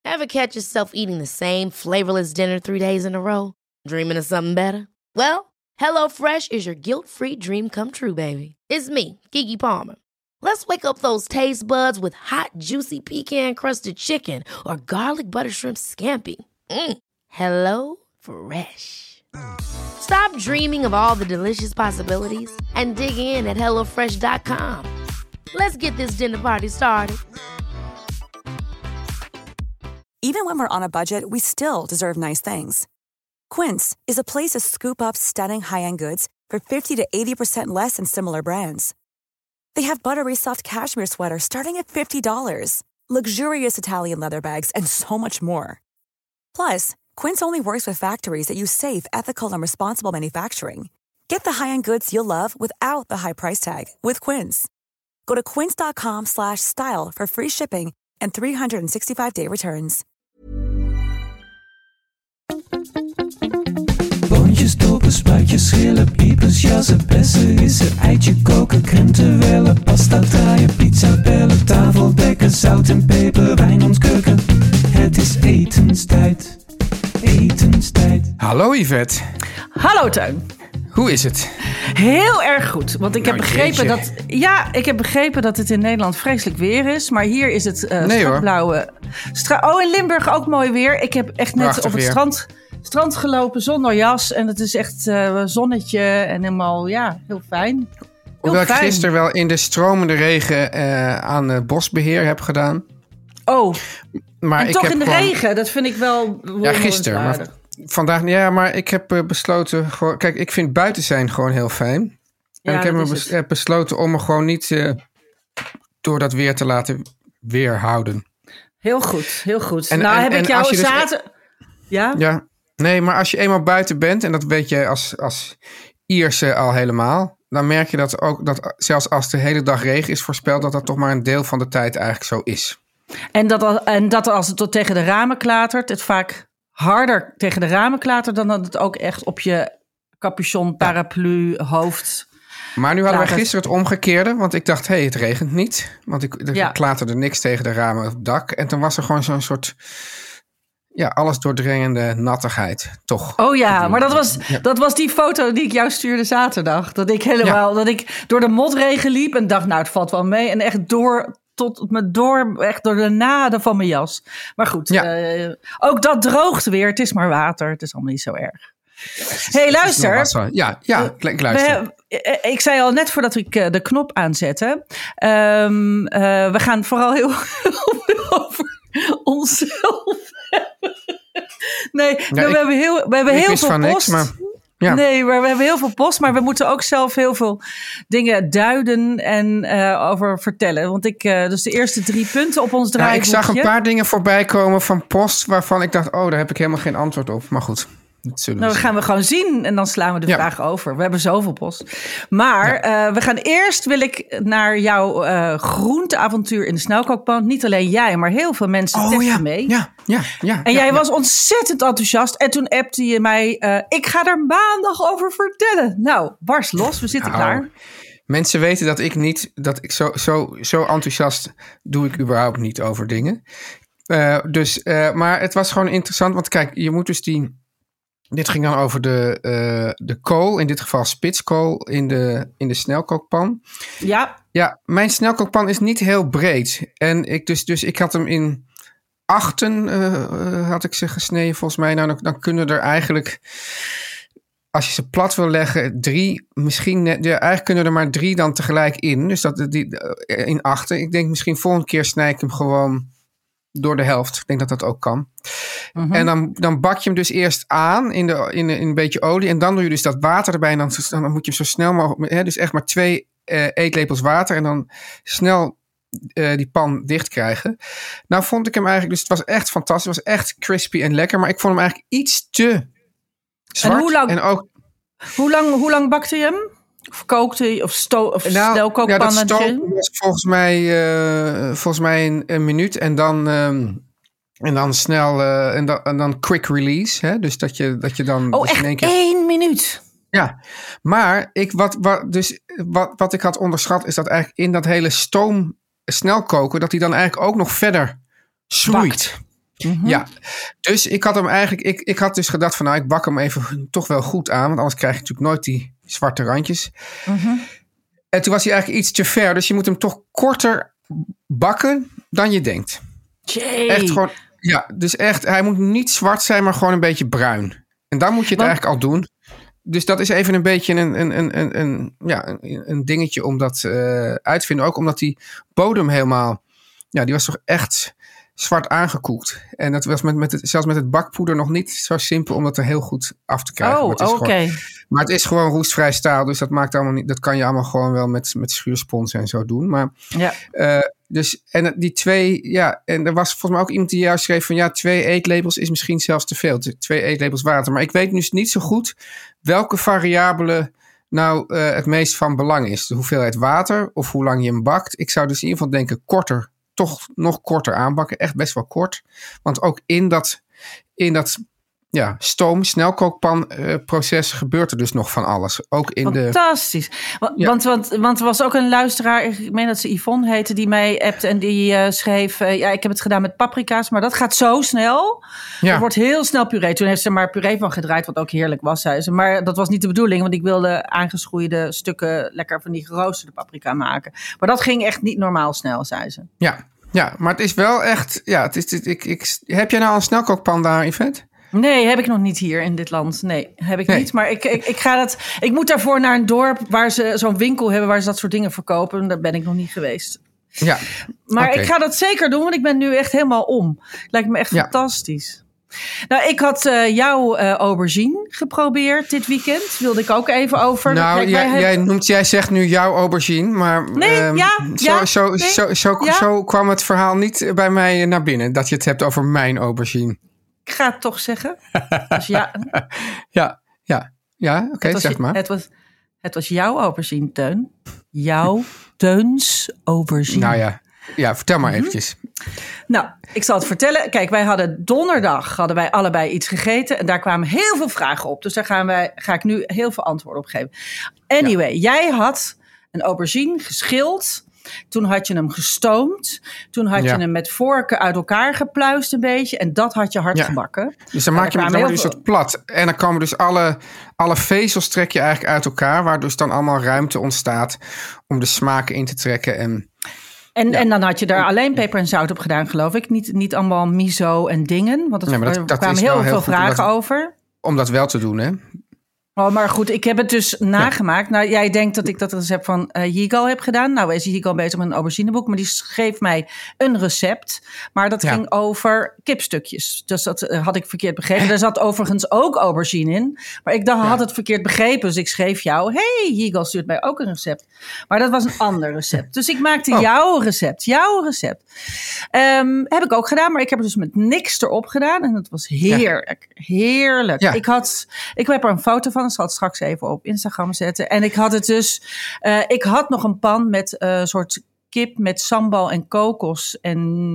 Ever catch yourself eating the same flavorless dinner 3 days in a row? Dreaming of something better? Well, HelloFresh is your guilt-free dream come true, baby. It's me, Keke Palmer. Let's wake up those taste buds with hot, juicy pecan-crusted chicken or garlic butter shrimp scampi. Hello Fresh. Stop dreaming of all the delicious possibilities and dig in at HelloFresh.com. Let's get this dinner party started. Even when we're on a budget, we still deserve nice things. Quince is a place to scoop up stunning high-end goods for 50 to 80% less than similar brands. They have buttery soft cashmere sweaters starting at $50, luxurious Italian leather bags, and so much more. Plus, Quince only works with factories that use safe, ethical, and responsible manufacturing. Get the high-end goods you'll love without the high price tag with Quince. Go to quince.com/style for free shipping and 365-day returns. Boontjes, dopen, spuitjes, schillen, piepers, jassen, bessen, rissen, eitje koken, krenten wellen, pasta draaien, pizza bellen, tafel dekken, zout en peper, wijn ontkurken. Het is etenstijd, etenstijd. Hallo Yvette. Hallo Teun. Hoe is het? Heel erg goed, want ik heb begrepen jeetje. ik heb begrepen dat het in Nederland vreselijk weer is, maar hier is het Nee, blauwe. In Limburg ook mooi weer. Ik heb echt net Prachtig op het weer. strand gelopen zonder jas en het is echt zonnetje en helemaal heel fijn. Hoewel ik gisteren wel in de stromende regen aan bosbeheer heb gedaan. Oh, Maar en ik toch heb in de gewoon- regen, dat vind ik wel Ja, gisteren. Maar vandaag, maar ik heb besloten gewoon. Kijk, ik vind buiten zijn gewoon heel fijn. En ik heb besloten om me gewoon niet door dat weer te laten weerhouden. Heel goed, heel goed. En- nou en- heb en ik jou als je dus- zaterdag... Ja? Ja, nee, maar als je eenmaal buiten bent, en dat weet je als Ierse al helemaal, dan merk je dat ook dat zelfs als de hele dag regen is voorspeld, dat dat toch maar een deel van de tijd eigenlijk zo is. En dat als het tot tegen de ramen klatert, het vaak harder tegen de ramen klatert dan dat het ook echt op je capuchon, paraplu, hoofd. Maar nu hadden wij Klatert. gisteren het omgekeerde, want ik dacht, het regent niet. Want er klaterde niks tegen de ramen op het dak. En toen was er gewoon zo'n soort, alles doordringende nattigheid, toch? Oh ja, maar dat was die foto die ik jou stuurde zaterdag. Dat ik dat ik door de motregen liep en dacht, nou het valt wel mee. En echt echt door de naden van mijn jas. Maar goed, ook dat droogt weer. Het is maar water. Het is allemaal niet zo erg. Hey, luister. Ik luister. Ik zei al net voordat ik de knop aanzette. We gaan vooral heel veel over onszelf hebben. Nee, we hebben heel veel van post. niks, maar ja. Nee, maar we hebben heel veel post, maar we moeten ook zelf heel veel dingen duiden en over vertellen. Want dus de eerste 3 punten op ons draaiboekje. Ik zag een paar dingen voorbij komen van post waarvan ik dacht, daar heb ik helemaal geen antwoord op. Maar goed, dat zullen we Nou, dat gaan we gewoon zien en dan slaan we de vraag over. We hebben zoveel post. Maar we gaan eerst, wil ik naar jouw groenteavontuur in de snelkookpan. Niet alleen jij, maar heel veel mensen teksten mee. En jij was ontzettend enthousiast. En toen appte je mij, ik ga er maandag over vertellen. Nou, barst los, we zitten klaar. Mensen weten dat ik zo enthousiast doe ik überhaupt niet over dingen. Maar het was gewoon interessant, want kijk, je moet dus dit ging dan over de kool, in dit geval spitskool, in de snelkookpan. Ja. Ja, mijn snelkookpan is niet heel breed. En ik had hem in 8 had ik ze gesneden volgens mij. Nou, dan kunnen er eigenlijk, als je ze plat wil leggen, 3, misschien net, eigenlijk kunnen er maar 3 dan tegelijk in. Dus in 8. Ik denk misschien volgende keer snij ik hem gewoon door de helft. Ik denk dat dat ook kan. Mm-hmm. En dan bak je hem dus eerst aan in een beetje olie. En dan doe je dus dat water erbij. En dan moet je hem zo snel mogelijk, dus echt maar 2 eetlepels water. En dan snel die pan dicht krijgen. Nou vond ik hem eigenlijk, dus het was echt fantastisch. Het was echt crispy en lekker. Maar ik vond hem eigenlijk iets te zwart. En hoe lang bakte je hem? Of kookte je? Of snelkookpannetje? Dat stoken was volgens mij een minuut. En dan snel en dan quick release. Hè? Dus dat je dan dus echt in één keer 1 minuut. Ja, maar wat ik had onderschat is dat eigenlijk in dat hele stoom snel koken, dat hij dan eigenlijk ook nog verder schroeit. Mm-hmm. Ja, dus ik had hem eigenlijk... Ik had dus gedacht van, ik bak hem even toch wel goed aan. Want anders krijg je natuurlijk nooit die zwarte randjes. Mm-hmm. En toen was hij eigenlijk iets te ver. Dus je moet hem toch korter bakken dan je denkt. Jee. Echt gewoon... Ja, dus echt, hij moet niet zwart zijn, maar gewoon een beetje bruin. En dan moet je het eigenlijk al doen. Dus dat is even een beetje een dingetje om dat uit te vinden. Ook omdat die bodem helemaal... Ja, die was toch echt zwart aangekoekt. En dat was zelfs met het bakpoeder nog niet zo simpel om dat er heel goed af te krijgen. Oké. Maar het is gewoon roestvrij staal, dus dat maakt allemaal niet. Dat kan je allemaal gewoon wel met schuurspons en zo doen. Maar dus en die 2, en er was volgens mij ook iemand die juist schreef van 2 eetlepels is misschien zelfs te veel. 2 eetlepels water. Maar ik weet dus niet zo goed welke variabele nou het meest van belang is. De hoeveelheid water of hoe lang je hem bakt. Ik zou dus in ieder geval denken toch nog korter aanbakken. Echt best wel kort. Want ook in dat snelkookpan proces gebeurt er dus nog van alles. Ook in Fantastisch. Want er was ook een luisteraar, ik meen dat ze Yvonne heette, die mij appte en die schreef, ik heb het gedaan met paprika's, maar dat gaat zo snel. Het wordt heel snel puree. Toen heeft ze maar puree van gedraaid, wat ook heerlijk was, zei ze. Maar dat was niet de bedoeling, want ik wilde aangeschoeide stukken lekker van die geroosterde paprika maken. Maar dat ging echt niet normaal snel, zei ze. Ja, maar het is wel echt... Ja, heb jij nou een snelkookpan daar, Yvette? Nee, heb ik nog niet hier in dit land. Nee, heb ik niet. Maar ik moet daarvoor naar een dorp waar ze zo'n winkel hebben waar ze dat soort dingen verkopen. Daar ben ik nog niet geweest. Ja. Maar ik ga dat zeker doen, want ik ben nu echt helemaal om. Lijkt me echt fantastisch. Nou, ik had jouw aubergine geprobeerd dit weekend. Wilde ik ook even over. Nou, jij zegt nu jouw aubergine, maar zo kwam het verhaal niet bij mij naar binnen. Dat je het hebt over mijn aubergine. Ik ga het toch zeggen. Dus Oké, zeg maar. Het was jouw aubergine, Teun. Jouw Teuns aubergine. Nou ja, vertel maar eventjes. Nou, ik zal het vertellen. Kijk, wij hadden donderdag allebei iets gegeten. En daar kwamen heel veel vragen op. Dus daar ga ik nu heel veel antwoorden op geven. Anyway, jij had een aubergine geschild. Toen had je hem gestoomd. Toen had je hem met vorken uit elkaar gepluist een beetje. En dat had je hard gebakken. Dus dan maak je hem dus het plat. En dan komen dus alle vezels trek je eigenlijk uit elkaar. Waar dus dan allemaal ruimte ontstaat om de smaken in te trekken. En dan had je daar alleen peper en zout op gedaan, geloof ik. Niet allemaal miso en dingen. Want er kwamen heel veel vragen over. Om dat wel te doen, hè? Oh, maar goed, ik heb het dus nagemaakt. Nou, jij denkt dat ik dat recept van Yigal heb gedaan. Nou is Yigal bezig met een aubergineboek. Maar die schreef mij een recept. Maar dat ging over kipstukjes. Dus dat had ik verkeerd begrepen. Er zat overigens ook aubergine in. Maar ik had het verkeerd begrepen. Dus ik schreef jou. Hey, Yigal stuurt mij ook een recept. Maar dat was een ander recept. Dus ik maakte jouw recept. Heb ik ook gedaan. Maar ik heb er dus met niks erop gedaan. En het was heerlijk. Heerlijk. Ja. Ik heb er een foto van. Ik zal het straks even op Instagram zetten. En ik had het dus... ik had nog een pan met een soort kip met sambal en kokos en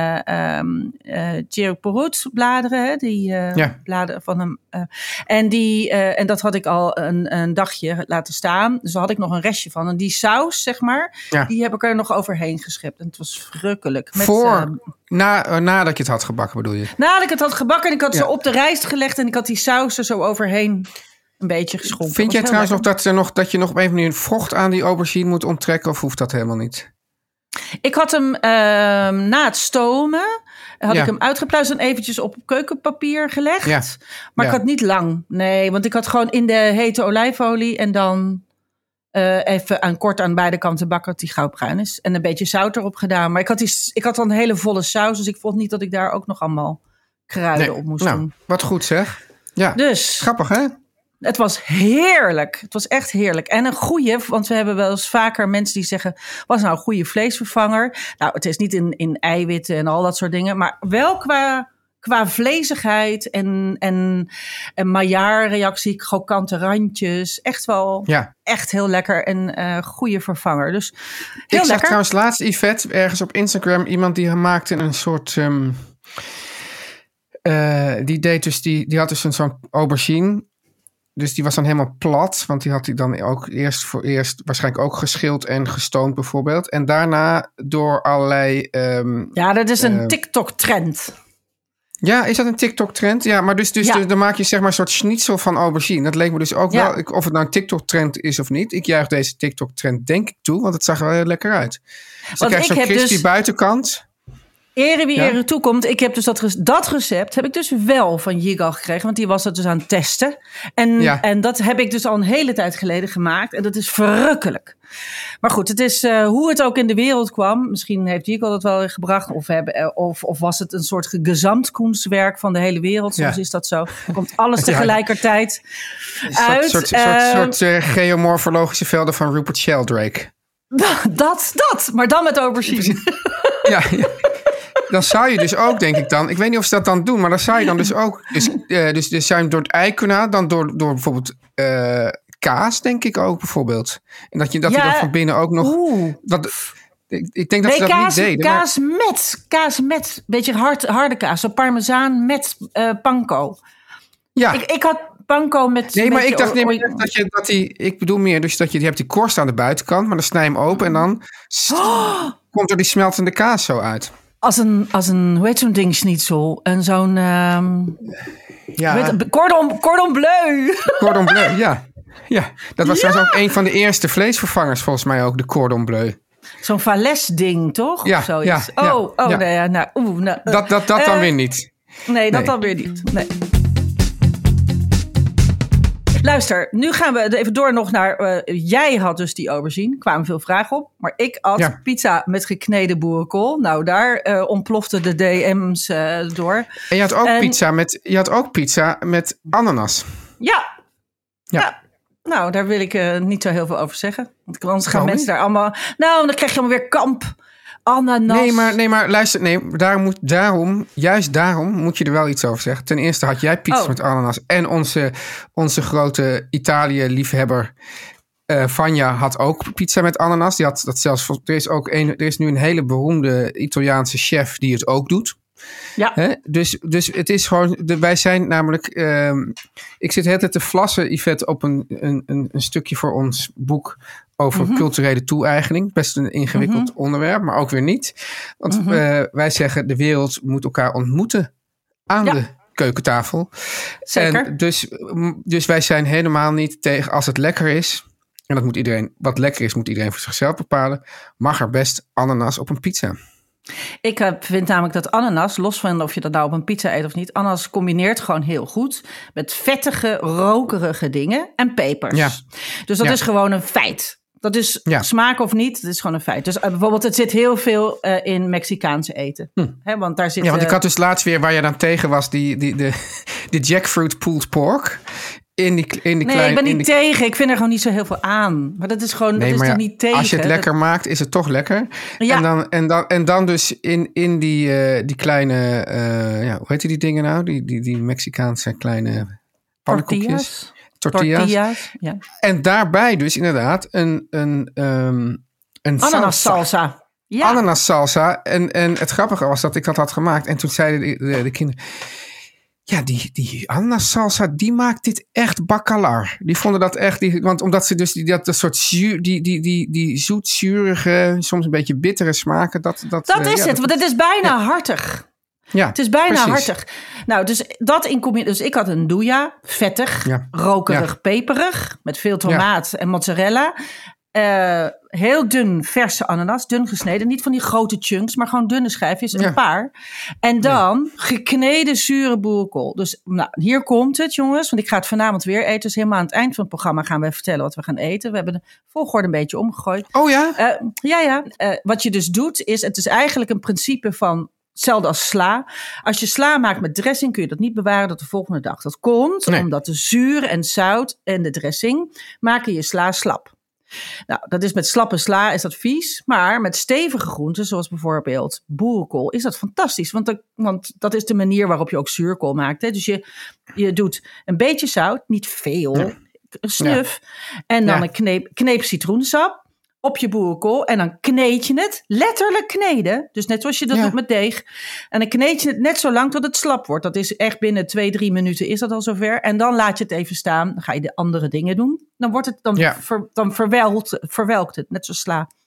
cherryporut bladeren. Hè, die bladeren van hem. En dat had ik al een dagje laten staan. Dus daar had ik nog een restje van. En die saus, zeg maar, die heb ik er nog overheen geschept. En het was verrukkelijk. Nadat je het had gebakken, bedoel je? Nadat ik het had gebakken en ik had ze op de rijst gelegd en ik had die saus er zo overheen een beetje geschonken. Vind jij trouwens dat je nog op een manier een vocht aan die aubergine moet onttrekken of hoeft dat helemaal niet? Ik had hem na het stomen, ik hem uitgepluist en eventjes op keukenpapier gelegd. Ja. Maar ik had niet lang. Nee, want ik had gewoon in de hete olijfolie en dan even kort aan beide kanten bakken dat die goudbruin is. En een beetje zout erop gedaan. Maar ik had dan een hele volle saus, dus ik vond niet dat ik daar ook nog allemaal kruiden op moest doen. Wat goed zeg. Ja, dus grappig hè? Het was heerlijk. Het was echt heerlijk. En een goeie, want we hebben wel eens vaker mensen die zeggen, was nou een goede vleesvervanger? Nou, het is niet in eiwitten en al dat soort dingen, maar wel qua vlezigheid en maillard-reactie, krokante randjes. Echt wel echt heel lekker en goede vervanger. Dus heel lekker. Ik zag trouwens laatst, Yvette, ergens op Instagram iemand die maakte een soort... die had dus zo'n aubergine. Dus die was dan helemaal plat. Want die had hij dan ook eerst waarschijnlijk ook geschild en gestoomd bijvoorbeeld. En daarna door allerlei... dat is een TikTok-trend. Ja, is dat een TikTok-trend? Ja, maar dus dan maak je zeg maar een soort schnitzel van aubergine. Dat leek me dus ook wel, of het nou een TikTok-trend is of niet. Ik juich deze TikTok-trend denk ik toe, want het zag er wel heel lekker uit. Dus dan krijg je zo'n crispy buitenkant. Ere wie ere toekomt. Ik heb dus dat recept heb ik dus wel van Yigal gekregen. Want die was dat dus aan het testen. En dat heb ik dus al een hele tijd geleden gemaakt. En dat is verrukkelijk. Maar goed, het is hoe het ook in de wereld kwam. Misschien heeft Yigal dat wel gebracht. Of was het een soort gezamtkunstwerk van de hele wereld. Soms is dat zo. Dan komt alles tegelijkertijd uit. Een soort geomorfologische velden van Rupert Sheldrake. Dat. Maar dan met aubergine. Ja. Dan zou je dus ook, denk ik dan... Ik weet niet of ze dat dan doen, maar dan zou je dan dus ook... Dus zou je hem door het ei kunnen halen. Dan door bijvoorbeeld kaas, denk ik ook bijvoorbeeld. En dat je dan van binnen ook nog... Ik denk dat ze dat niet deden. Kaas met beetje harde kaas. Zo parmezaan met panko. Ja. Ik had panko met... Nee, maar ik dacht ik bedoel meer dus dat je hebt die korst aan de buitenkant, maar dan snij je hem open en dan komt er die smeltende kaas zo uit. Als een hoe heet zo'n ding, schnitzel? En zo'n... cordon bleu. Cordon bleu, ja. Dat was trouwens ook een van de eerste vleesvervangers, volgens mij ook, de cordon bleu. Zo'n Valles-ding, toch? Ja, Dat dan weer niet. Nee, dat dan weer niet. Nee. Luister, nu gaan we even door nog naar... jij had dus die aubergine, kwamen veel vragen op. Maar ik had pizza met gekneden boerenkool. Nou, daar ontplofte de DM's door. En je had ook pizza met ananas. Ja. Nou, daar wil ik niet zo heel veel over zeggen. Want anders gaan mensen daar allemaal... Nou, dan krijg je allemaal weer kamp. Ananas. Nee, maar luister. Juist daarom moet je er wel iets over zeggen. Ten eerste had jij pizza met ananas. En onze grote Italië-liefhebber Vanja had ook pizza met ananas. Die had dat zelfs... Er is nu een hele beroemde Italiaanse chef die het ook doet. Ja. Hè? Dus het is gewoon... Wij zijn namelijk... ik zit de hele tijd te vlassen, Yvette, op een stukje voor ons boek over culturele toe-eigening. Best een ingewikkeld onderwerp, maar ook weer niet. Want wij zeggen, de wereld moet elkaar ontmoeten aan de keukentafel. Zeker. En dus wij zijn helemaal niet tegen als het lekker is. En dat moet iedereen, wat lekker is, moet iedereen voor zichzelf bepalen. Mag er best ananas op een pizza. Ik vind namelijk dat ananas, los van of je dat nou op een pizza eet of niet... ananas combineert gewoon heel goed met vettige, rokerige dingen en pepers. Ja. Dus dat is gewoon een feit. Dat is smaak of niet, dat is gewoon een feit. Dus bijvoorbeeld, het zit heel veel in Mexicaanse eten. Hè, want daar zit... Ja, want ik had dus laatst weer, waar je dan tegen was, de jackfruit pulled pork... Nee, ik ben niet tegen. Ik vind er gewoon niet zo heel veel aan. Maar dat is gewoon, dat is toch niet tegen. Als je het lekker maakt, is het toch lekker. Ja. En dan dus in die kleine... hoe heet die dingen nou? Die Mexicaanse kleine pannenkoekjes. Tortillas. Ja. En daarbij dus inderdaad een ananas salsa. Ja. Ananas salsa. En het grappige was dat ik dat had gemaakt. En toen zeiden de kinderen... Ja, die ananas salsa, die maakt dit echt bakkalar. Die vonden dat echt... Want omdat ze dus dat soort die zoet-zurige, soms een beetje bittere smaken... Dat is het, want het is bijna hartig. Ja, het is bijna hartig. Nou, dus dat in combinatie... Dus ik had een douja, vettig, rokerig, peperig... met veel tomaat en mozzarella... heel dun verse ananas, dun gesneden. Niet van die grote chunks, maar gewoon dunne schijfjes, een paar. En dan gekneden zure boerenkool. Dus nou, hier komt het, jongens. Want ik ga het vanavond weer eten. Dus helemaal aan het eind van het programma gaan we vertellen wat we gaan eten. We hebben de volgorde een beetje omgegooid. Oh ja? Wat je dus doet, is... Het is eigenlijk een principe van... Hetzelfde als sla. Als je sla maakt met dressing, kun je dat niet bewaren tot de volgende dag. Dat komt omdat de zuur en zout en de dressing maken je sla slap. Nou, dat is met slappe sla is dat vies. Maar met stevige groenten, zoals bijvoorbeeld boerenkool, is dat fantastisch. Want dat is de manier waarop je ook zuurkool maakt. Hè? Dus je doet een beetje zout, niet veel, een snuf. En dan een kneep citroensap op je boerenkool. En dan kneed je het, letterlijk kneden. Dus net zoals je dat doet met deeg. En dan kneed je het net zo lang tot het slap wordt. Dat is echt binnen 2-3 minuten is dat al zover. En dan laat je het even staan. Dan ga je de andere dingen doen. Dan wordt het dan verwelkt het, net zoals sla.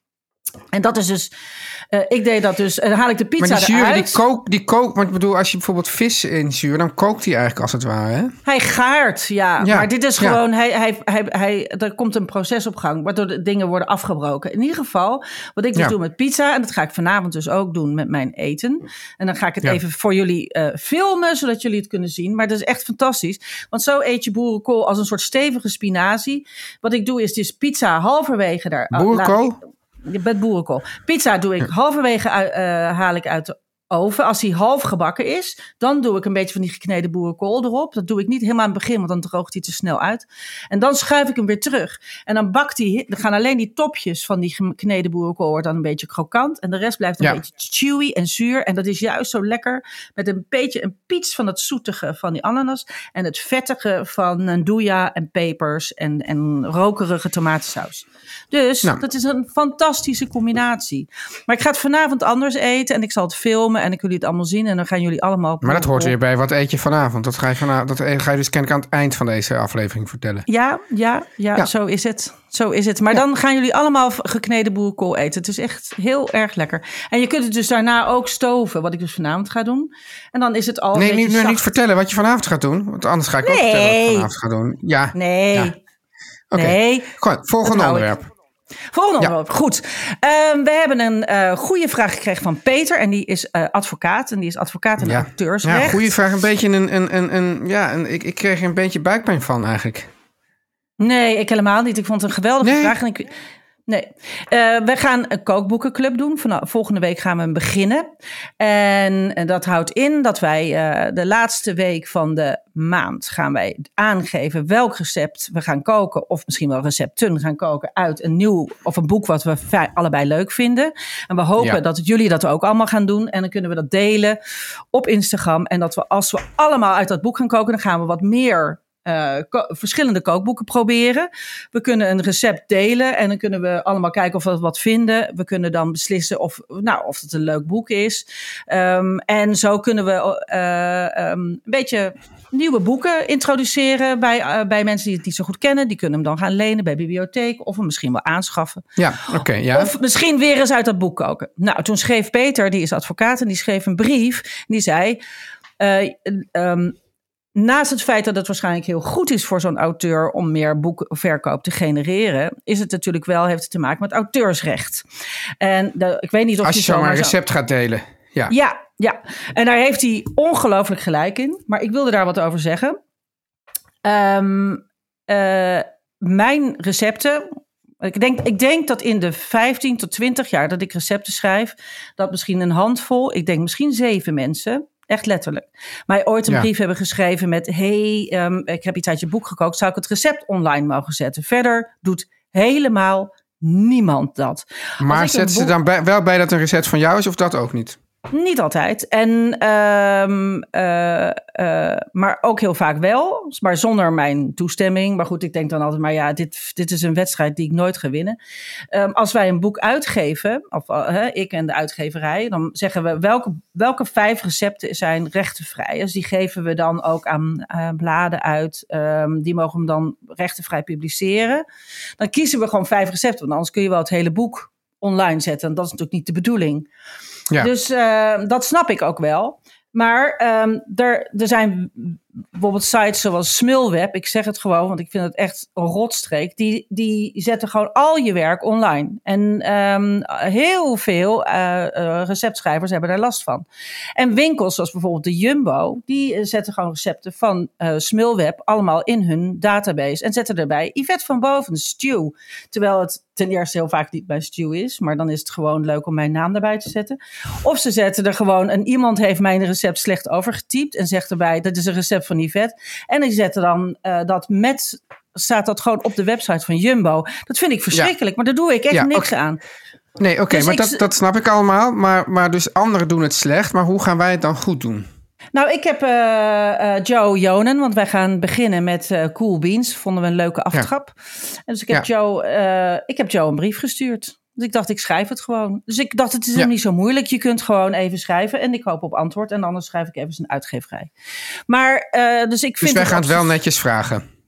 En dat is dus... ik deed dat dus... En dan haal ik de pizza maar die zuur, eruit. die kookt... Want ik bedoel, als je bijvoorbeeld vis in zuur... dan kookt die eigenlijk als het ware, hè? Hij gaart, ja. Maar dit is gewoon... Er komt een proces op gang... waardoor de dingen worden afgebroken. In ieder geval, wat ik dus doe met pizza... en dat ga ik vanavond dus ook doen met mijn eten. En dan ga ik het even voor jullie filmen... zodat jullie het kunnen zien. Maar dat is echt fantastisch. Want zo eet je boerenkool als een soort stevige spinazie. Wat ik doe is dus pizza halverwege daar... Boerenkool? Met boerenkool. Pizza doe ik halverwege haal ik uit de oven. Als die half gebakken is, dan doe ik een beetje van die gekneden boerenkool erop. Dat doe ik niet helemaal aan het begin, want dan droogt hij te snel uit. En dan schuif ik hem weer terug. En dan bakt hij, dan gaan alleen die topjes van die gekneden boerenkool wordt dan een beetje krokant. En de rest blijft een beetje chewy en zuur. En dat is juist zo lekker met een beetje een piets van het zoetige van die ananas. En het vettige van andouja en pepers en rokerige tomatensaus. Dus dat is een fantastische combinatie. Maar ik ga het vanavond anders eten en ik zal het filmen. En ik wil het allemaal zien. En dan gaan jullie allemaal... Maar dat hoort weer bij wat eet je vanavond. Dat ga je dus kennelijk aan het eind van deze aflevering vertellen. Ja. Zo is het. Zo is het. Maar dan gaan jullie allemaal gekneden boerenkool eten. Het is echt heel erg lekker. En je kunt het dus daarna ook stoven. Wat ik dus vanavond ga doen. En dan is het al niet vertellen wat je vanavond gaat doen. Want anders ga ik ook vertellen wat ik vanavond ga doen. Ja. Nee. Oké. Goed, volgende onderwerp. Volgende onderwerp. Goed. We hebben een goede vraag gekregen van Peter. En die is advocaat. En die is advocaat in auteursrecht. Ja, goede vraag. Een beetje ik kreeg er een beetje buikpijn van eigenlijk. Nee, ik helemaal niet. Ik vond het een geweldige vraag. En we gaan een kookboekenclub doen. Volgende week gaan we hem beginnen. En dat houdt in dat wij de laatste week van de maand gaan wij aangeven welk recept we gaan koken. Of misschien wel recepten gaan koken uit een nieuw of een boek wat we allebei leuk vinden. En we hopen dat jullie dat ook allemaal gaan doen. En dan kunnen we dat delen op Instagram. En dat we als we allemaal uit dat boek gaan koken, dan gaan we wat meer verschillende kookboeken proberen. We kunnen een recept delen en dan kunnen we allemaal kijken of we wat vinden. We kunnen dan beslissen of het een leuk boek is. En zo kunnen we een beetje nieuwe boeken introduceren bij mensen die het niet zo goed kennen. Die kunnen hem dan gaan lenen bij bibliotheek of hem misschien wel aanschaffen. Of misschien weer eens uit dat boek koken. Nou, toen schreef Peter, die is advocaat, en die schreef een brief. Die zei... naast het feit dat het waarschijnlijk heel goed is voor zo'n auteur om meer boekverkoop te genereren, is het natuurlijk wel, heeft het te maken met auteursrecht. En ik weet niet of als je zomaar een recept gaat delen. Ja. En daar heeft hij ongelooflijk gelijk in. Maar ik wilde daar wat over zeggen. Mijn recepten. Ik denk dat in de 15 tot 20 jaar dat ik recepten schrijf, dat misschien een handvol, ik denk misschien 7 mensen, echt letterlijk, mij ooit een brief hebben geschreven met ik heb iets uit je boek gekookt, zou ik het recept online mogen zetten? Verder doet helemaal niemand dat. Maar zetten ze dan wel bij dat een recept van jou is of dat ook niet? Niet altijd. Maar ook heel vaak wel. Maar zonder mijn toestemming. Maar goed, ik denk dan altijd, maar ja, dit is een wedstrijd die ik nooit ga winnen. Als wij een boek uitgeven, of ik en de uitgeverij, dan zeggen we welke 5 recepten zijn rechtenvrij. Dus die geven we dan ook aan bladen uit. Die mogen hem dan rechtenvrij publiceren. Dan kiezen we gewoon 5 recepten. Want anders kun je wel het hele boek online zetten. En dat is natuurlijk niet de bedoeling. Ja. Dus dat snap ik ook wel. Maar er zijn bijvoorbeeld sites zoals Smulweb. Ik zeg het gewoon, want ik vind het echt een rotstreek. Die zetten gewoon al je werk online. En heel veel receptschrijvers hebben daar last van. En winkels zoals bijvoorbeeld de Jumbo, die zetten gewoon recepten van Smulweb allemaal in hun database. En zetten erbij Yvette van Boven, Stew. Terwijl het ten eerste heel vaak niet bij Stew is. Maar dan is het gewoon leuk om mijn naam erbij te zetten. Of ze zetten er gewoon, en iemand heeft mijn recept slecht overgetypt en zegt erbij, dat is een recept van Yvette. En die zetten dan staat dat gewoon op de website van Jumbo. Dat vind ik verschrikkelijk, maar daar doe ik echt niks aan. Nee, oké, dus maar dat snap ik allemaal. Maar dus anderen doen het slecht. Maar hoe gaan wij het dan goed doen? Nou, ik heb Joe Jonen, want wij gaan beginnen met Cool Beans. Vonden we een leuke aftrap. Ja. En dus ik heb Joe een brief gestuurd. Dus ik dacht, ik schrijf het gewoon. Dus ik dacht, het is niet zo moeilijk. Je kunt gewoon even schrijven en ik hoop op antwoord. En anders schrijf ik even zijn uitgeverij. Maar, dus wij gaan het wel netjes vragen.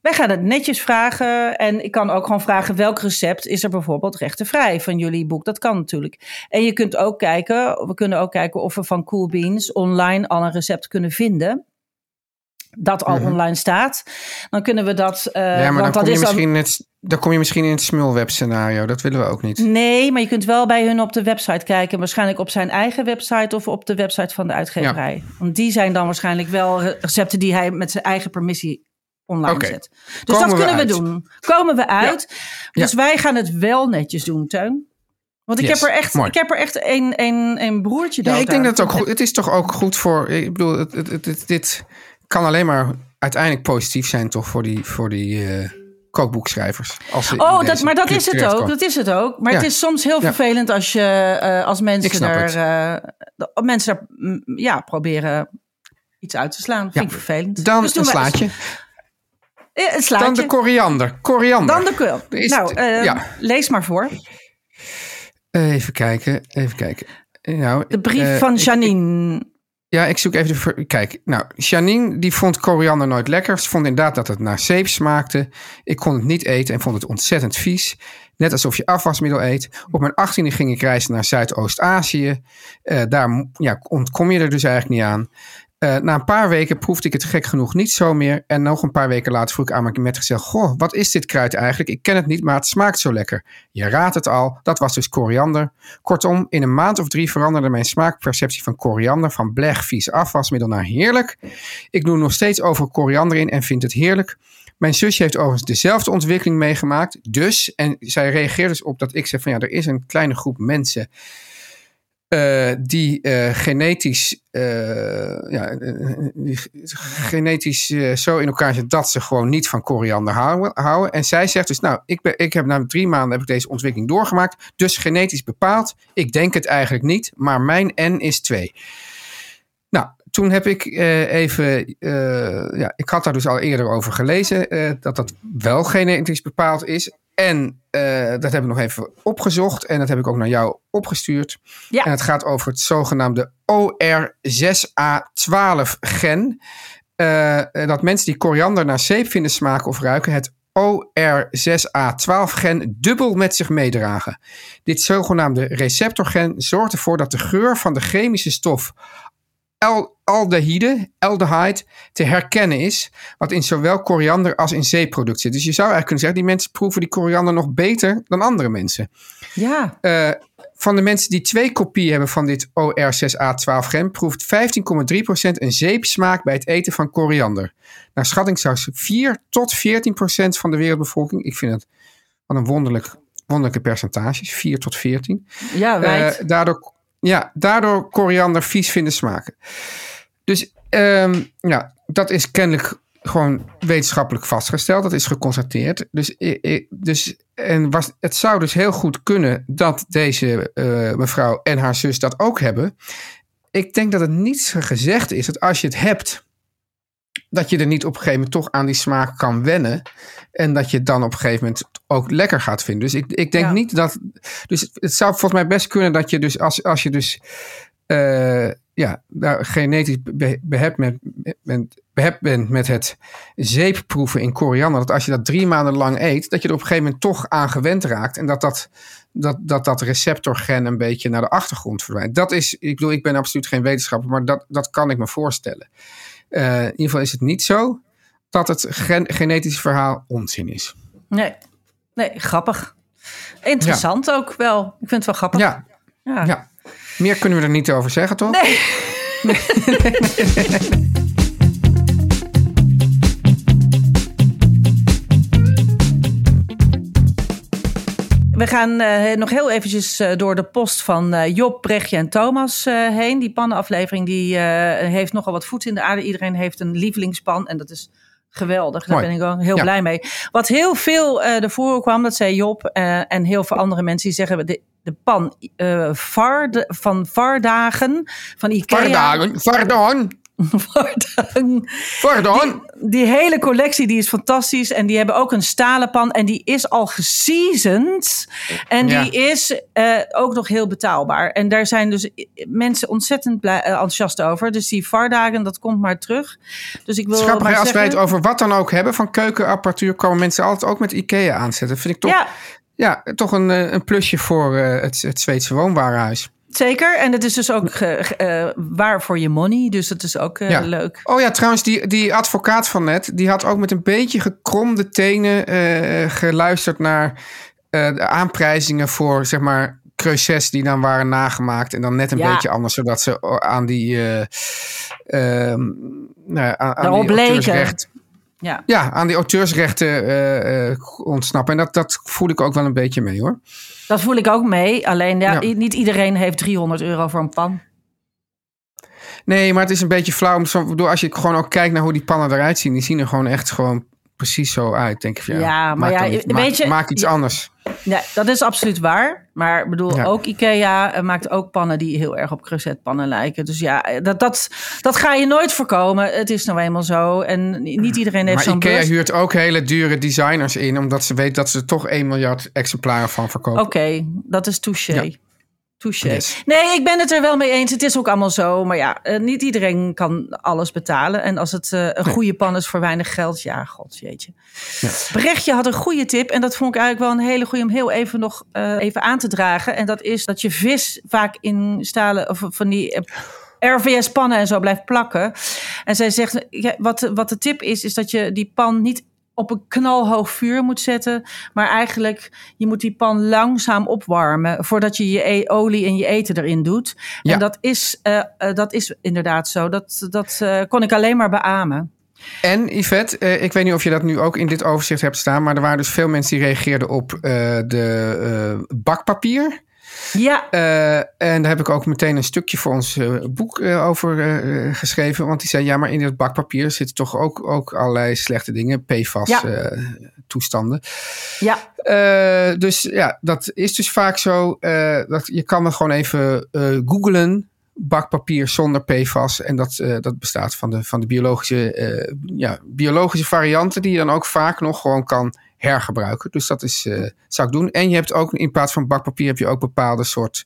Wij gaan het netjes vragen. En ik kan ook gewoon vragen welk recept is er bijvoorbeeld rechtenvrij van jullie boek. Dat kan natuurlijk. En je kunt ook kijken, we kunnen ook kijken of we van Cool Beans online al een recept kunnen vinden. Dat al online staat. Dan kunnen we dat... maar dan kom je misschien in het smulweb scenario. Dat willen we ook niet. Nee, maar je kunt wel bij hun op de website kijken. Waarschijnlijk op zijn eigen website of op de website van de uitgeverij. Ja. Want die zijn dan waarschijnlijk wel recepten die hij met zijn eigen permissie online zet. Dus dat kunnen we doen. Komen we uit. Ja. Dus wij gaan het wel netjes doen, Teun. Want ik heb er echt een broertje dood. Ja, ik denk dat het ook goed. Het is toch ook goed voor. Ik bedoel, dit kan alleen maar uiteindelijk positief zijn, toch, voor die kookboekschrijvers. Dat is het ook. Maar het is soms heel vervelend als je als mensen er proberen iets uit te slaan. Vind ik vervelend. Dan dus een slaatje. Dan de koriander. Lees maar voor. Even kijken. Nou, de brief van Janine. Ja, ik zoek even Kijk, nou, Janine die vond koriander nooit lekker. Ze vond inderdaad dat het naar zeep smaakte. Ik kon het niet eten en vond het ontzettend vies. Net alsof je afwasmiddel eet. Op mijn 18e ging ik reizen naar Zuidoost-Azië. Daar ontkom je er dus eigenlijk niet aan. Na een paar weken proefde ik het gek genoeg niet zo meer. En nog een paar weken later vroeg ik aan mijn metgezel: goh, wat is dit kruid eigenlijk? Ik ken het niet, maar het smaakt zo lekker. Je raadt het al, dat was dus koriander. Kortom, in een maand of 3 veranderde mijn smaakperceptie van koriander van blech, vies afwasmiddel naar heerlijk. Ik doe nog steeds overal koriander in en vind het heerlijk. Mijn zusje heeft overigens dezelfde ontwikkeling meegemaakt. Dus, en zij reageerde dus op dat ik zei van er is een kleine groep mensen die genetisch zo in elkaar zit dat ze gewoon niet van koriander houden. En zij zegt dus, ik heb na 3 maanden heb ik deze ontwikkeling doorgemaakt. Dus genetisch bepaald. Ik denk het eigenlijk niet, maar mijn N is 2. Nou, toen heb ik ik had daar dus al eerder over gelezen, dat wel genetisch bepaald is. En dat heb ik nog even opgezocht en dat heb ik ook naar jou opgestuurd. Ja. En het gaat over het zogenaamde OR6A12-gen. Dat mensen die koriander naar zeep vinden smaken of ruiken, het OR6A12-gen dubbel met zich meedragen. Dit zogenaamde receptorgen zorgt ervoor dat de geur van de chemische stof aldehyde te herkennen is, wat in zowel koriander als in zeeproduct zit. Dus je zou eigenlijk kunnen zeggen, die mensen proeven die koriander nog beter dan andere mensen. Ja. Van de mensen die 2 kopieën hebben van dit OR6A12-gen, proeft 15,3% een zeepsmaak bij het eten van koriander. Naar schatting zou 4 tot 14% van de wereldbevolking, ik vind het wat een wonderlijke percentages, 4 tot 14. Ja, wijd. Daardoor koriander vies vinden smaken. Dus dat is kennelijk gewoon wetenschappelijk vastgesteld. Dat is geconstateerd. Het zou dus heel goed kunnen dat deze mevrouw en haar zus dat ook hebben. Ik denk dat het niet gezegd is dat als je het hebt, dat je er niet op een gegeven moment toch aan die smaak kan wennen. En dat je het dan op een gegeven moment ook lekker gaat vinden. Dus ik denk niet dat. Dus het zou volgens mij best kunnen dat je dus als je dus genetisch behept bent met het zeepproeven in koriander. Dat als je dat 3 maanden lang eet, dat je er op een gegeven moment toch aan gewend raakt. En dat receptorgen een beetje naar de achtergrond verdwijnt. Dat is, ik ben absoluut geen wetenschapper, maar dat kan ik me voorstellen. In ieder geval is het niet zo dat het genetische verhaal onzin is. Nee, grappig. Interessant ook wel. Ik vind het wel grappig. Ja. Meer kunnen we er niet over zeggen, toch? Nee. We gaan nog heel eventjes door de post van Job, Brechtje en Thomas heen. Die pannenaflevering die heeft nogal wat voet in de aarde. Iedereen heeft een lievelingspan en dat is geweldig. Daar ben ik ook heel blij mee. Wat heel veel ervoor kwam, dat zei Job en heel veel andere mensen die zeggen de pan van Vardagen van Ikea. Vardagen. Pardon? Die hele collectie die is fantastisch. En die hebben ook een stalen pan. En die is al geseasoned. En die is ook nog heel betaalbaar. En daar zijn dus mensen ontzettend enthousiast over. Dus die VAR-dagen, dat komt maar terug. Dus ik wil Schappig, als wij het over wat dan ook hebben van keukenapparatuur, komen mensen altijd ook met IKEA aanzetten. Dat vind ik toch, toch een plusje voor het Zweedse woonwarenhuis. Zeker, en het is dus ook waar voor je money, dus dat is ook leuk. Oh ja, trouwens, die advocaat van net, die had ook met een beetje gekromde tenen geluisterd naar de aanprijzingen voor, zeg maar, creuses die dan waren nagemaakt en dan net een beetje anders, zodat ze aan die auteursrecht... aan die auteursrechten ontsnappen. En dat voel ik ook wel een beetje mee, hoor. Dat voel ik ook mee. Alleen niet iedereen heeft €300 voor een pan. Nee, maar het is een beetje flauw. Als je gewoon ook kijkt naar hoe die pannen eruit zien. Die zien er gewoon echt precies zo uit, denk ik. Maak iets anders. Ja, dat is absoluut waar. Maar ik bedoel, ook IKEA maakt ook pannen die heel erg op creusetpannen lijken. Dus dat ga je nooit voorkomen. Het is nou eenmaal zo. En niet iedereen heeft zo'n IKEA huurt ook hele dure designers in, omdat ze weet dat ze er toch 1 miljard exemplaren van verkopen. Oké, dat is touché. Ja. Touché. Yes. Nee, ik ben het er wel mee eens. Het is ook allemaal zo. Maar niet iedereen kan alles betalen. En als het een goede pan is voor weinig geld, jeetje. Ja. Brechtje had een goede tip. En dat vond ik eigenlijk wel een hele goede om heel even nog even aan te dragen. En dat is dat je vis vaak in stalen of van die RVS-pannen en zo blijft plakken. En zij zegt, wat de tip is dat je die pan niet op een knalhoog vuur moet zetten. Maar eigenlijk, je moet die pan langzaam opwarmen voordat je je olie en je eten erin doet. Ja. En dat is inderdaad zo. Dat kon ik alleen maar beamen. En Yvette, ik weet niet of je dat nu ook in dit overzicht hebt staan, maar er waren dus veel mensen die reageerden op de bakpapier. Ja. En daar heb ik ook meteen een stukje voor ons boek over geschreven. Want die zei, maar in het bakpapier zitten toch ook allerlei slechte dingen. PFAS toestanden. Ja. Dus dat is dus vaak zo. Dat je kan er gewoon even googlen. Bakpapier zonder PFAS. En dat bestaat van de biologische varianten die je dan ook vaak nog gewoon kan hergebruiken. Dus dat zou ik doen. En je hebt ook in plaats van bakpapier heb je ook bepaalde soort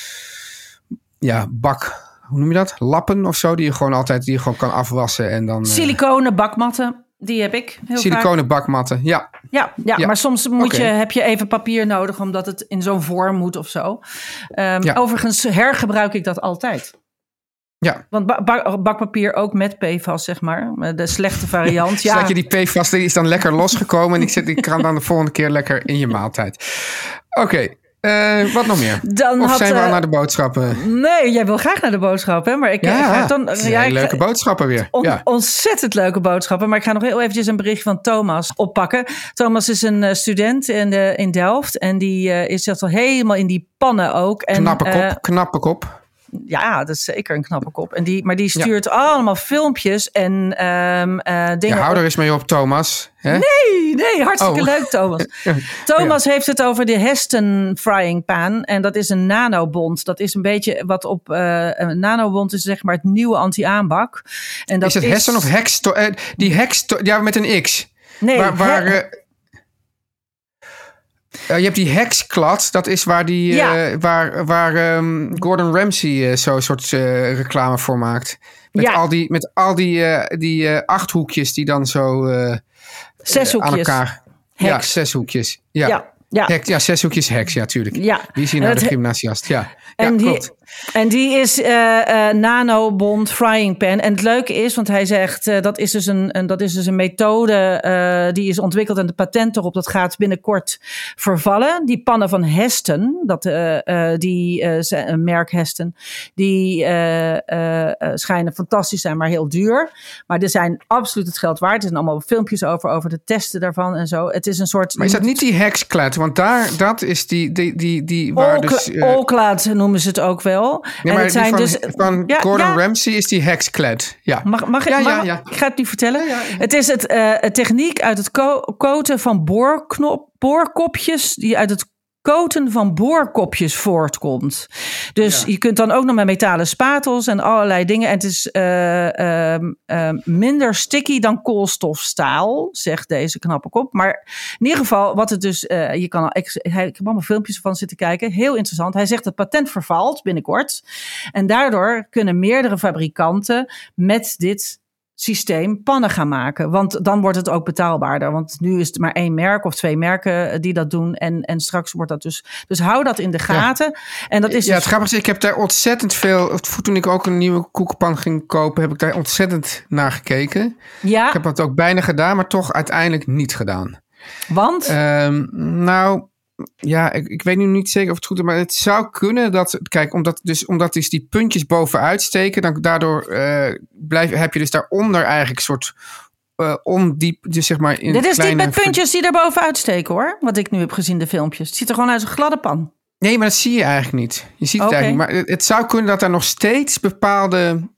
hoe noem je dat? Lappen of zo die je gewoon kan afwassen en dan siliconen bakmatten. Die heb ik heel siliconen vaak. Bakmatten, ja. Ja, maar soms heb je even papier nodig omdat het in zo'n vorm moet of zo. Overigens hergebruik ik dat altijd. Ja. Want bakpapier ook met PFAS, zeg maar. De slechte variant. Ja. Dat je die PFAS die is dan lekker losgekomen en ik kan dan de volgende keer lekker in je maaltijd. Oké. Wat nog meer? Zijn we al naar de boodschappen? Nee, jij wil graag naar de boodschappen. Maar ik ga dan leuke boodschappen weer. Ontzettend leuke boodschappen. Maar ik ga nog heel eventjes een bericht van Thomas oppakken. Thomas is een student in Delft. En die zit al helemaal in die pannen ook. En, knappe kop. Ja, dat is zeker een knappe kop. Maar die stuurt allemaal filmpjes en dingen. Hou er eens mee op, Thomas. Hè? Nee, hartstikke leuk, Thomas. Thomas heeft het over de Heston frying pan. En dat is een nanobond. Dat is een beetje wat op een nanobond is, zeg maar het nieuwe anti-aanbak. En dat is het Heston of Hexton? Die Hexton, ja, met een X. Nee, je hebt die Hexklad, dat is waar waar Gordon Ramsay zo'n soort reclame voor maakt. Met al die 8 hoekjes die dan zo 6 hoekjes aan elkaar. Hex. Ja, 6 hoekjes. Ja. 6 hoekjes Hex, ja, tuurlijk. Ja. Die is hier naar de gymnasiast. Ja, klopt. En die is nanobond frying pan. En het leuke is, want hij zegt dat is dus een methode die is ontwikkeld en de patent erop dat gaat binnenkort vervallen. Die pannen van Heston, een merk Heston, die schijnen fantastisch zijn, maar heel duur. Maar die zijn absoluut het geld waard. Er zijn allemaal filmpjes over de testen daarvan en zo. Het is een soort. Maar is dat niet die Hexklad? Want dat is die waar dus Allklad noemen ze het ook wel. Nee, maar het zijn van Gordon Ramsay is die Hexklad. Ja. Mag ik ga het nu vertellen. Ja. Het is het techniek uit het coaten van boorkopjes die uit het koten van boorkopjes voortkomt. Dus je kunt dan ook nog met metalen spatels en allerlei dingen. En het is minder sticky dan koolstofstaal, zegt deze knappe kop. Maar in ieder geval, wat het dus... ik heb allemaal filmpjes van zitten kijken. Heel interessant. Hij zegt dat het patent vervalt binnenkort. En daardoor kunnen meerdere fabrikanten met dit systeem pannen gaan maken. Want dan wordt het ook betaalbaarder. Want nu is het maar 1 merk of 2 merken die dat doen. En straks wordt dat dus... Dus hou dat in de gaten. Ja. En dat is het grappige is, ik heb daar ontzettend veel... Toen ik ook een nieuwe koekenpan ging kopen, heb ik daar ontzettend naar gekeken. Ja. Ik heb dat ook bijna gedaan, maar toch uiteindelijk niet gedaan. Want? Ja, ik weet nu niet zeker of het goed is, maar het zou kunnen dat... Kijk, omdat dus die puntjes bovenuit steken, dan daardoor heb je dus daaronder eigenlijk een soort ondiep, dus zeg maar... Dit is niet met puntjes die er bovenuit steken, hoor. Wat ik nu heb gezien, de filmpjes. Het ziet er gewoon uit als een gladde pan. Nee, maar dat zie je eigenlijk niet. Je ziet het eigenlijk niet. Maar het zou kunnen dat er nog steeds bepaalde...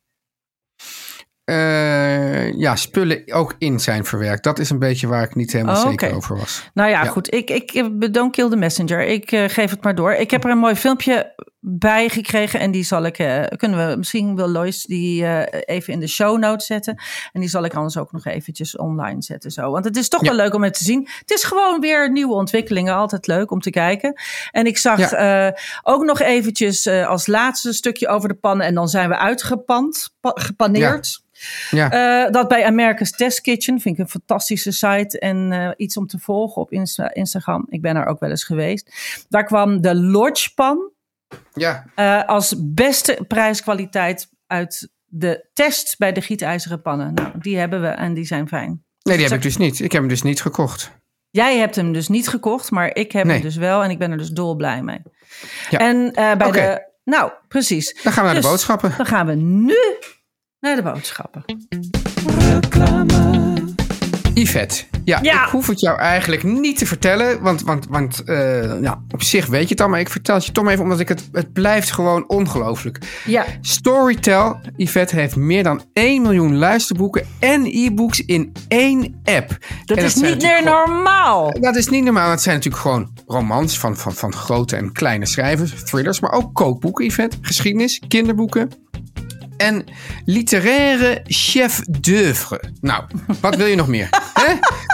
spullen ook in zijn verwerkt. Dat is een beetje waar ik niet helemaal zeker over was. Nou ja, goed. Ik don't kill the messenger. Ik geef het maar door. Ik heb er een mooi filmpje bij gekregen en die zal ik... kunnen we misschien wel Lois die even in de show notes zetten. En die zal ik anders ook nog eventjes online zetten. Zo. Want het is toch wel leuk om het te zien. Het is gewoon weer nieuwe ontwikkelingen. Altijd leuk om te kijken. En ik zag ook nog eventjes als laatste stukje over de pannen. En dan zijn we gepaneerd. Ja. Ja. Dat bij America's Test Kitchen vind ik een fantastische site en iets om te volgen op Instagram. Ik ben er ook wel eens geweest. Daar kwam de Lodge pan als beste prijskwaliteit uit de test bij de gietijzeren pannen. Nou, die hebben we en die zijn fijn. Nee, die heb ik dus niet. Ik heb hem dus niet gekocht. Jij hebt hem dus niet gekocht, maar ik heb hem dus wel en ik ben er dus dolblij mee. Ja. En bij de... Nou, precies. Dan gaan we naar de boodschappen. Dan gaan we nu naar de boodschappen. Reclame. Yvette, ik hoef het jou eigenlijk niet te vertellen, want op zich weet je het al, maar ik vertel het je toch maar even, omdat het blijft gewoon ongelooflijk. Ja. Storytel, Yvette, heeft meer dan 1 miljoen luisterboeken en e-books in 1 app. Dat is niet meer normaal. Dat is niet normaal. Het zijn natuurlijk gewoon romans van grote en kleine schrijvers, thrillers, maar ook kookboeken, Yvette, geschiedenis, kinderboeken. En literaire chef d'oeuvre. Nou, wat wil je nog meer? Hè?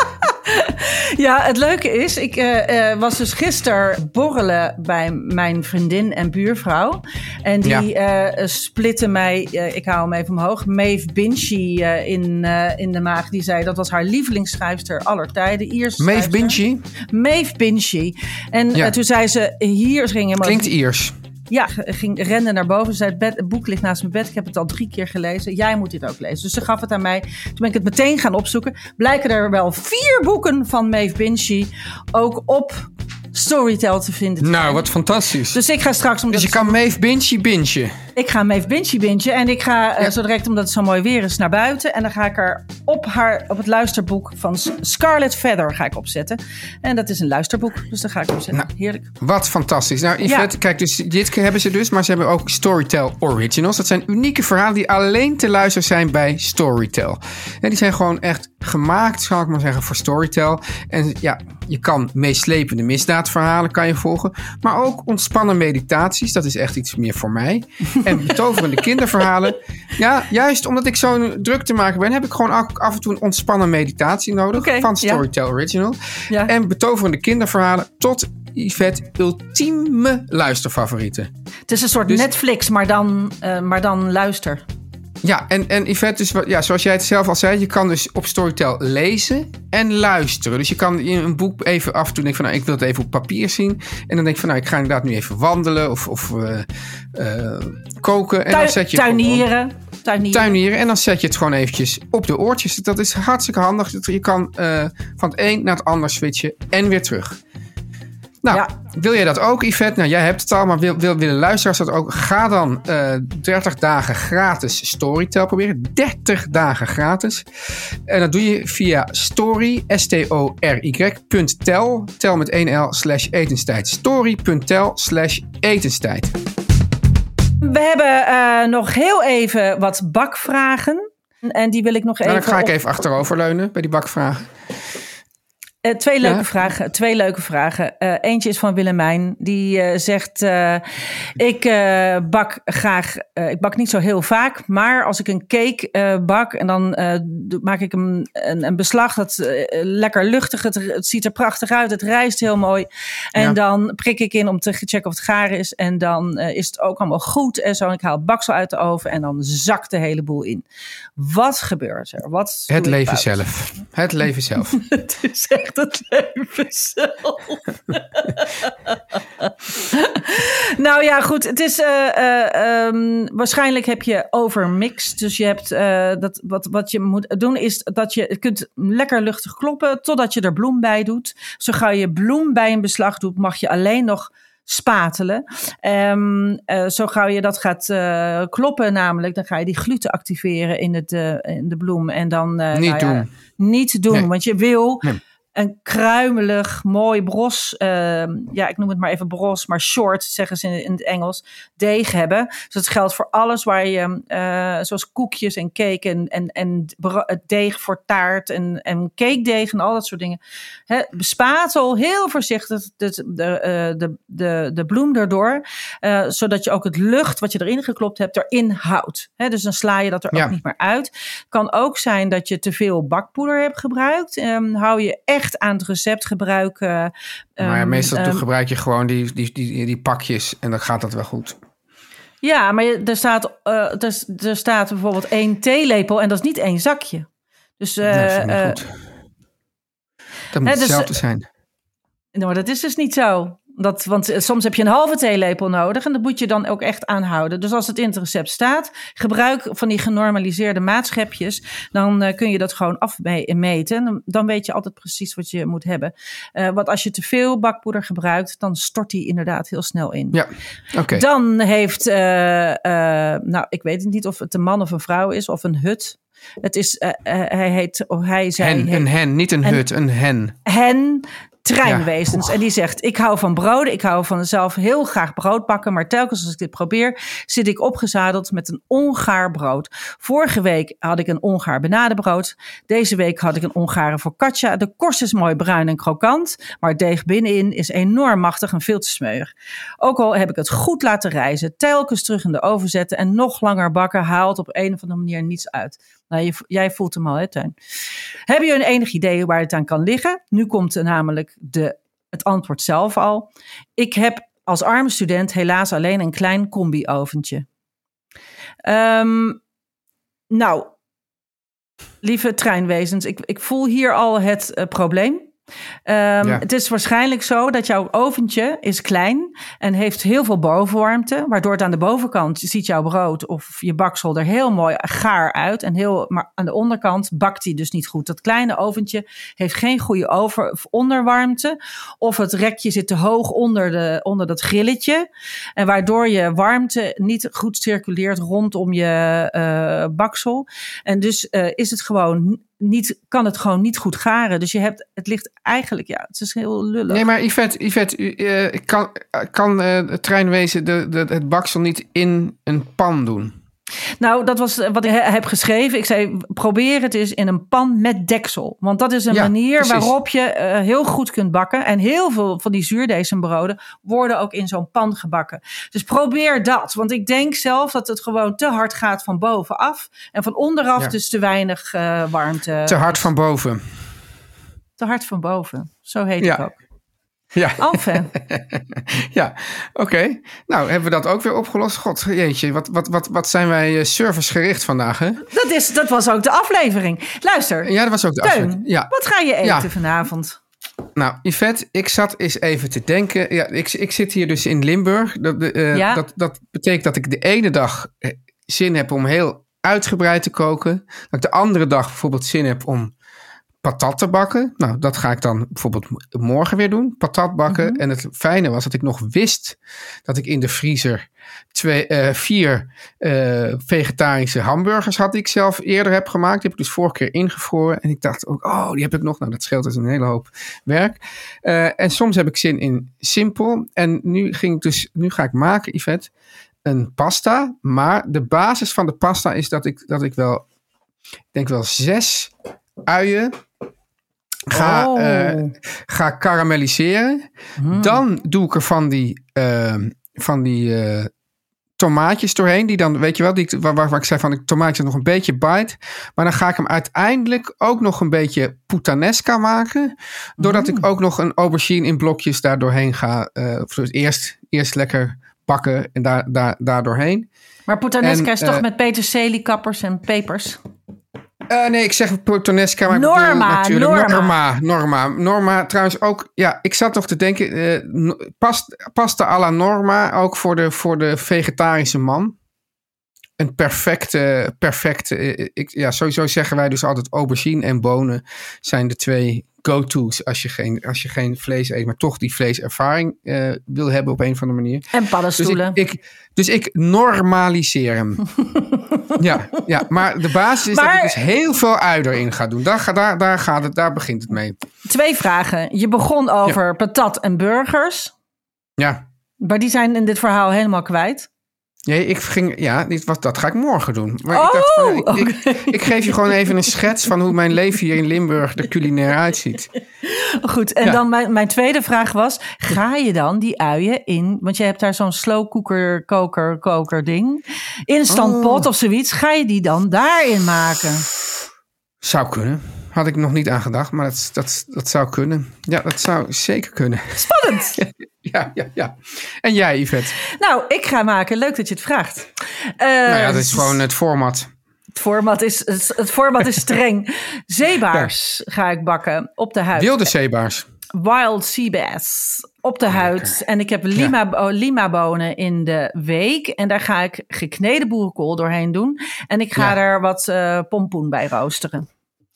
Ja, het leuke is, ik was dus gisteren borrelen bij mijn vriendin en buurvrouw. En die splitten mij, ik hou hem even omhoog, Maeve Binchy in de maag. Die zei, dat was haar lievelingsschrijfster aller tijden. Maeve Binchy? Maeve Binchy. En toen zei ze, hier ging hem... Klinkt Iers. Ja, rende naar boven. Ze zei, het boek ligt naast mijn bed. Ik heb het al 3 keer gelezen. Jij moet dit ook lezen. Dus ze gaf het aan mij. Toen ben ik het meteen gaan opzoeken. Blijken er wel 4 boeken van Maeve Binchy ook op Storytel te vinden. Nou, wat fantastisch. Dus ik ga straks... Dus je kan Maeve Binchy bingen. Ik ga Maeve Binchy bingen. En ik ga zo direct, omdat het zo mooi weer is, naar buiten. En dan ga ik er op het luisterboek van Scarlet Feather ga ik opzetten. En dat is een luisterboek. Dus daar ga ik opzetten. Nou, heerlijk. Wat fantastisch. Nou, Yvette, kijk, dus dit hebben ze dus. Maar ze hebben ook Storytel Originals. Dat zijn unieke verhalen die alleen te luisteren zijn bij Storytel. En die zijn gewoon echt gemaakt, zal ik maar zeggen, voor Storytel. En ja, je kan meeslepende misdaadverhalen kan je volgen. Maar ook ontspannen meditaties. Dat is echt iets meer voor mij. En betoverende kinderverhalen. Ja, juist omdat ik zo druk te maken ben, heb ik gewoon af en toe een ontspannen meditatie nodig. Van Storytel Original. Ja. En betoverende kinderverhalen tot Yvette ultieme luisterfavorieten. Het is een soort Netflix, maar dan luister. Ja, en Yvette, dus, zoals jij het zelf al zei, je kan dus op Storytel lezen en luisteren. Dus je kan in een boek even af en toe denken van, ik wil het even op papier zien. En dan denk je van, ik ga inderdaad nu even wandelen of koken. En dan zet je tuinieren. En dan zet je het gewoon eventjes op de oortjes. Dat is hartstikke handig. Je kan van het een naar het ander switchen en weer terug. Nou, wil jij dat ook, Yvette? Nou, jij hebt het al, maar willen luisteraars dat ook? Ga dan 30 dagen gratis Storytel proberen. 30 dagen gratis. En dat doe je via story.tel, tel met 1L /etenstijd. Story.tel/etenstijd. We hebben nog heel even wat bakvragen. En die wil ik nog even... Dan ga ik even achteroverleunen bij die bakvragen. Twee leuke vragen. Eentje is van Willemijn. Die zegt, ik bak niet zo heel vaak. Maar als ik een cake bak en dan maak ik een beslag. Dat lekker luchtig. Het ziet er prachtig uit. Het rijst heel mooi. En dan prik ik in om te checken of het gaar is. En dan is het ook allemaal goed. En zo. Ik haal het baksel uit de oven. En dan zakt de hele boel in. Wat gebeurt er? Het leven zelf. Het leven zelf. Het is echt het leven zelf. Nou ja, goed. Het is waarschijnlijk heb je overmixed. Dus je hebt wat je moet doen is dat je kunt lekker luchtig kloppen totdat je er bloem bij doet. Zo gauw je bloem bij een beslag doet, mag je alleen nog spatelen. Zo gauw je dat gaat kloppen namelijk, dan ga je die gluten activeren in de bloem. En dan niet doen, nee. Want je wil een kruimelig, mooi bros, ik noem het maar even bros, maar short, zeggen ze in het Engels, deeg hebben. Dus dat geldt voor alles waar je, zoals koekjes en cake en deeg voor taart en cakedeeg en al dat soort dingen. Bespatel heel voorzichtig de bloem erdoor, zodat je ook het lucht wat je erin geklopt hebt erin houdt. Dus dan sla je dat er ook niet meer uit. Het kan ook zijn dat je te veel bakpoeder hebt gebruikt. Hou je echt aan het recept gebruiken. Maar meestal gebruik je gewoon die pakjes en dan gaat dat wel goed. Ja, maar er staat bijvoorbeeld 1 theelepel en dat is niet 1 zakje. Dus dat is niet goed. Dat moet hetzelfde zijn. Nou, dat is dus niet zo. Want soms heb je een halve theelepel nodig en dat moet je dan ook echt aanhouden. Dus als het in het recept staat, gebruik van die genormaliseerde maatschepjes, dan kun je dat gewoon afmeten. Dan weet je altijd precies wat je moet hebben. Want als je te veel bakpoeder gebruikt, dan stort die inderdaad heel snel in. Ja, oké. Dan heeft, ik weet niet of het een man of een vrouw is of een hut. Het is, een hen, niet een hut, een hen. Hen. Treinwezens. En die zegt, ik hou van broden. Ik hou van zelf heel graag brood bakken. Maar telkens als ik dit probeer, zit ik opgezadeld met een ongaar brood. Vorige week had ik een ongaar benadebrood. Deze week had ik een ongare focaccia. De korst is mooi bruin en krokant. Maar het deeg binnenin is enorm machtig en veel te smeuig. Ook al heb ik het goed laten rijzen, telkens terug in de oven zetten en nog langer bakken, haalt op een of andere manier niets uit. Nou, jij voelt hem al, hè, Teun? Heb je een enig idee waar het aan kan liggen? Nu komt namelijk het antwoord zelf al. Ik heb als arme student helaas alleen een klein combi-oventje. Lieve treinwezens, ik voel hier al het probleem. Het is waarschijnlijk zo dat jouw oventje is klein en heeft heel veel bovenwarmte, waardoor het aan de bovenkant ziet jouw brood of je baksel er heel mooi gaar uit maar aan de onderkant bakt hij dus niet goed. Dat kleine oventje heeft geen goede onderwarmte of het rekje zit te hoog onder dat grilletje en waardoor je warmte niet goed circuleert rondom je baksel en dus kan het gewoon niet goed garen. Dus het ligt eigenlijk, het is heel lullig. Nee, maar Yvette, kan het treinwezen het baksel niet in een pan doen? Nou, dat was wat ik heb geschreven. Ik zei, probeer het eens in een pan met deksel. Want dat is een manier waarop je heel goed kunt bakken. En heel veel van die zuurdezenbroden worden ook in zo'n pan gebakken. Dus probeer dat. Want ik denk zelf dat het gewoon te hard gaat van bovenaf. En van onderaf dus te weinig warmte. Te hard van boven. Te hard van boven. Zo heet het ook. Ja. Alfe. Ja, oké. Nou, hebben we dat ook weer opgelost? God, jeetje, wat zijn wij servicegericht vandaag, hè? Dat was ook de aflevering. Luister. Ja, dat was ook de aflevering. Ja. Wat ga je eten vanavond? Nou, Yvette, ik zat eens even te denken. Ja, ik zit hier dus in Limburg. Dat betekent dat ik de ene dag zin heb om heel uitgebreid te koken. Dat ik de andere dag bijvoorbeeld zin heb om patat te bakken. Nou, dat ga ik dan bijvoorbeeld morgen weer doen. Patat bakken. Mm-hmm. En het fijne was dat ik nog wist dat ik in de vriezer 4 vegetarische hamburgers had die ik zelf eerder heb gemaakt. Die heb ik dus vorige keer ingevroren. En ik dacht ook, die heb ik nog. Nou, dat scheelt dus een hele hoop werk. En soms heb ik zin in simpel. En nu ga ik maken, Yvette, een pasta. Maar de basis van de pasta is dat ik wel 6 uien Ga karamelliseren. Dan doe ik er van die tomaatjes doorheen. Die dan, weet je wel, waar ik zei van de tomaatjes nog een beetje bite. Maar dan ga ik hem uiteindelijk ook nog een beetje puttanesca maken. Doordat ik ook nog een aubergine in blokjes daar doorheen ga. Dus eerst lekker bakken en daar doorheen. Maar puttanesca is toch met peterselie, kappers en pepers? Nee, ik zeg puttanesca, maar Norma trouwens ook. Ja, ik zat nog te denken, pasta alla Norma ook voor de vegetarische man. Een perfecte. Sowieso zeggen wij dus altijd aubergine en bonen zijn de 2 go-to's als je geen vlees eet, maar toch die vleeservaring wil hebben op een of andere manier. En paddenstoelen. Dus ik normaliseer hem. ja, maar de basis is dat ik dus heel heel veel ui erin gaat doen. Daar begint het mee. 2 vragen. Je begon over patat en burgers. Ja. Maar die zijn in dit verhaal helemaal kwijt. Nee, dat ga ik morgen doen. Maar ik geef je gewoon even een schets van hoe mijn leven hier in Limburg er culinair uitziet. Goed, en dan mijn tweede vraag was, ga je dan die uien in, want je hebt daar zo'n slow cooker, koker ding, instant pot of zoiets, ga je die dan daarin maken? Zou kunnen. Had ik nog niet aan gedacht, maar dat zou kunnen. Ja, dat zou zeker kunnen. Spannend! Ja. En jij, Yvette? Nou, ik ga maken. Leuk dat je het vraagt. Dat is gewoon het format. Het format is streng. Zeebaars ga ik bakken op de huid. Wilde zeebaars. Wild sea bass op de huid. En ik heb lima bonen in de week. En daar ga ik gekneden boerenkool doorheen doen. En ik ga er wat pompoen bij roosteren.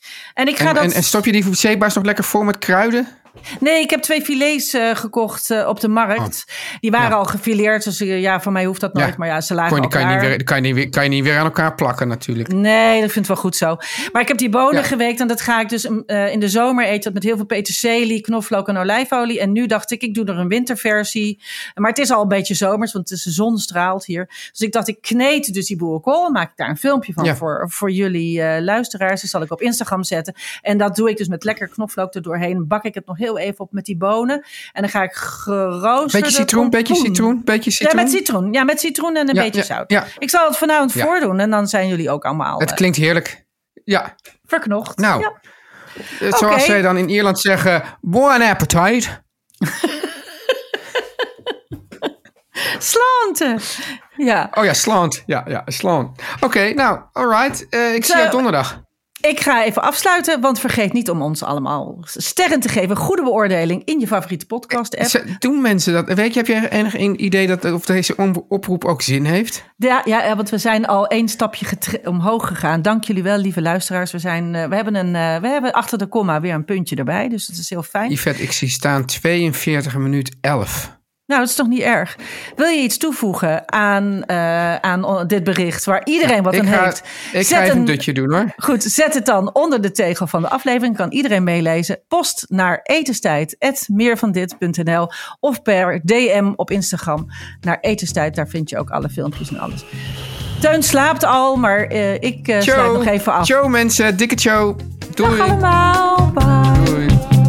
En stop je die zeebaars nog lekker vol met kruiden? Nee, ik heb 2 filets gekocht op de markt. Die waren al gefileerd, dus van mij hoeft dat nooit. Maar ze lagen kan je niet weer aan elkaar plakken natuurlijk. Nee, dat vind ik wel goed zo. Maar ik heb die bonen geweekt en dat ga ik dus in de zomer eten met heel veel peterselie, knoflook en olijfolie. En nu dacht ik doe er een winterversie. Maar het is al een beetje zomers, want de zon straalt hier. Dus ik dacht, ik kneed dus die boerenkool. Maak ik daar een filmpje van voor jullie luisteraars. Dat zal ik op Instagram zetten. En dat doe ik dus met lekker knoflook er doorheen. Bak ik het nog heel even op met die bonen. En dan ga ik geroosterde Beetje citroen. Ja, met citroen en een beetje zout. Ja. Ik zal het vanavond voordoen en dan zijn jullie ook allemaal... Het klinkt heerlijk. Ja. Verknocht. Nou, zoals zij dan in Ierland zeggen, bon appetite. Slant. Ja. Oh ja, slant. Ja, slant. Oké, nou, alright. Ik zie jou donderdag. Ik ga even afsluiten, want vergeet niet om ons allemaal sterren te geven. Goede beoordeling in je favoriete podcast-app. Doen mensen dat? Heb je enig idee of deze oproep ook zin heeft? Ja, want we zijn al 1 stapje omhoog gegaan. Dank jullie wel, lieve luisteraars. We hebben achter de komma weer een puntje erbij, dus dat is heel fijn. Yvette, ik zie staan 42 minuut 11. Nou, dat is toch niet erg. Wil je iets toevoegen aan dit bericht waar iedereen wat aan heeft? Ik ga even een dutje doen hoor. Goed, zet het dan onder de tegel van de aflevering. Kan iedereen meelezen. Post naar etenstijd@meervandit.nl of per DM op Instagram naar etenstijd. Daar vind je ook alle filmpjes en alles. Teun slaapt al, maar ik sluit nog even af. Ciao mensen, dikke ciao. Doei. Dag allemaal, bye. Doei.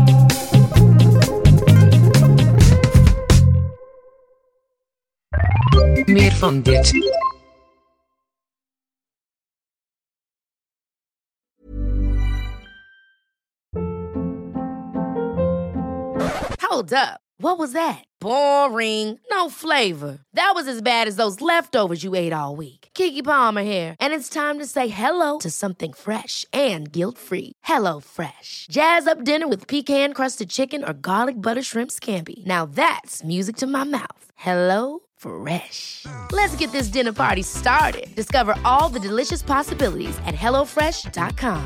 Meer van dit. Hold up. What was that? Boring. No flavor. That was as bad as those leftovers you ate all week. Keke Palmer here, and it's time to say hello to something fresh and guilt-free. Hello Fresh. Jazz up dinner with pecan-crusted chicken or garlic butter shrimp scampi. Now that's music to my mouth. Hello Fresh. Let's get this dinner party started. Discover all the delicious possibilities at HelloFresh.com.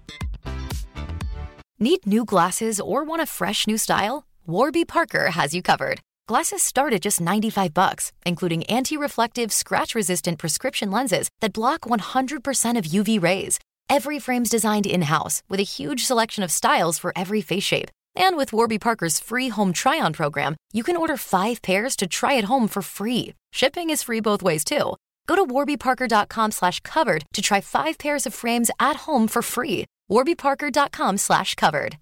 Need new glasses or want a fresh new style? Warby Parker has you covered. Glasses start at just $95, including anti-reflective, scratch-resistant prescription lenses that block 100% of UV rays. Every frame's designed in-house with a huge selection of styles for every face shape. And with Warby Parker's free home try-on program, you can order 5 pairs to try at home for free. Shipping is free both ways, too. Go to warbyparker.com/covered to try 5 pairs of frames at home for free. warbyparker.com/covered.